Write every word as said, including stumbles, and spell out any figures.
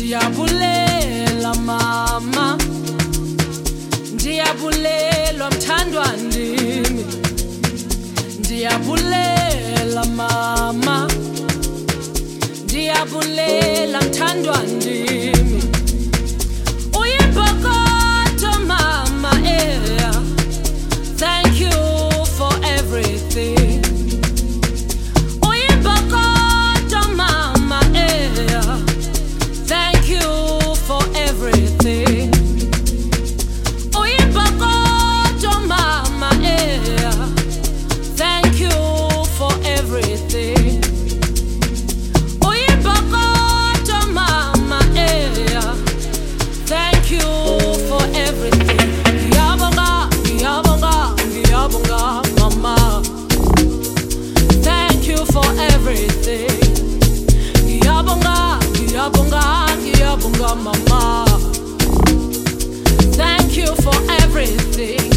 Ndiyabulela mama, ndiyabulela mthandwa ndimi. Ndiyabulela mama, ndiyabulela mthandwa ndimi. Uyimbokodo mama, eh. Thank you for everything. Uyimbokodo mama, eh. Thank you for everything. Uyimbokodo mama, eh. Thank you for everything. Uyimbokodo mama, eh. Thank you for everything. Ngiyabonga, ngiyabonga, ngiyabonga mama. Thank you for everything. Ngiyabonga, ngiyabonga, ngiyabonga mama. Thank you for everything.